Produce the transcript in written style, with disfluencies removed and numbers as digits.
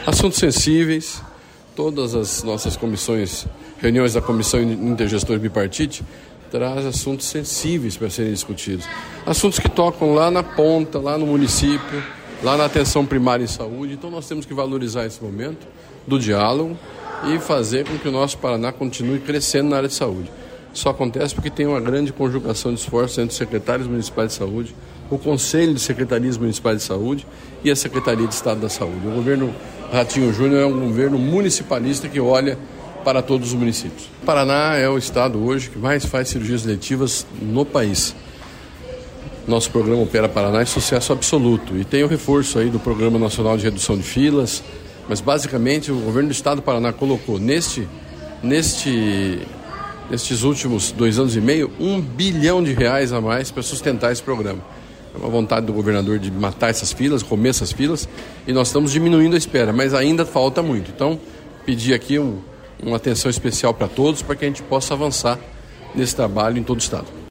Assuntos sensíveis, todas as nossas comissões, reuniões da Comissão Intergestor Bipartite, traz assuntos sensíveis para serem discutidos. Assuntos que tocam lá na ponta, lá no município, lá na atenção primária em saúde. Então nós temos que valorizar esse momento do diálogo e fazer com que o nosso Paraná continue crescendo na área de saúde. Só acontece porque tem uma grande conjugação de esforços entre os secretários municipais de saúde, o Conselho de Secretarias Municipais de Saúde e a Secretaria de Estado da Saúde. O governo Ratinho Júnior é um governo municipalista que olha para todos os municípios. O Paraná é o estado hoje que mais faz cirurgias eletivas no país. Nosso programa Opera Paraná é sucesso absoluto e tem o reforço aí do Programa Nacional de Redução de Filas, mas basicamente o governo do estado do Paraná colocou nestes últimos 2 anos e meio, R$1 bilhão a mais para sustentar esse programa. É uma vontade do governador de matar essas filas, comer essas filas, e nós estamos diminuindo a espera, mas ainda falta muito. Então, pedir aqui uma atenção especial para todos, para que a gente possa avançar nesse trabalho em todo o estado.